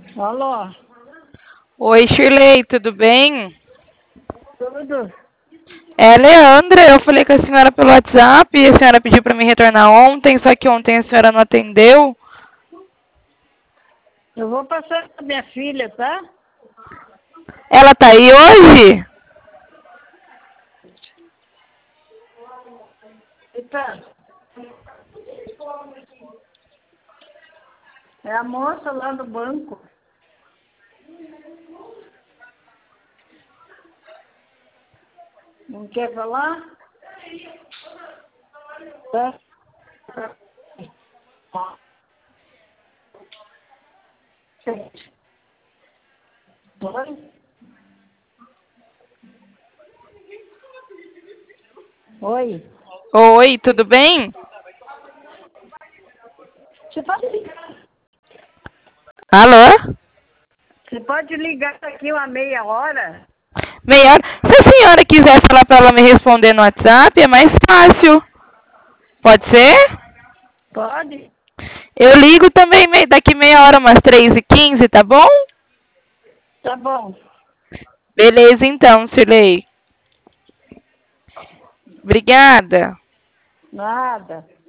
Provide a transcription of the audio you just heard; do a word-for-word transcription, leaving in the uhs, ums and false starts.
Alô? Oi, Shirley, tudo bem? Tudo? É, Leandra, eu falei com a senhora pelo WhatsApp e a senhora pediu para me retornar ontem, só que ontem a senhora não atendeu. Eu vou passar pra minha filha, tá? Ela tá aí hoje? Eita. É a moça lá do banco. Não quer falar? Tá? Oi? Oi? Oi, tudo bem? Você pode ligar? Alô? Você pode ligar daqui uma meia hora? Meia hora. Se a senhora quiser falar para ela me responder no WhatsApp, é mais fácil. Pode ser? Pode? Eu ligo também mei- daqui meia hora, umas três e quinze, tá bom? Tá bom. Beleza então, Shirley. Obrigada. Nada.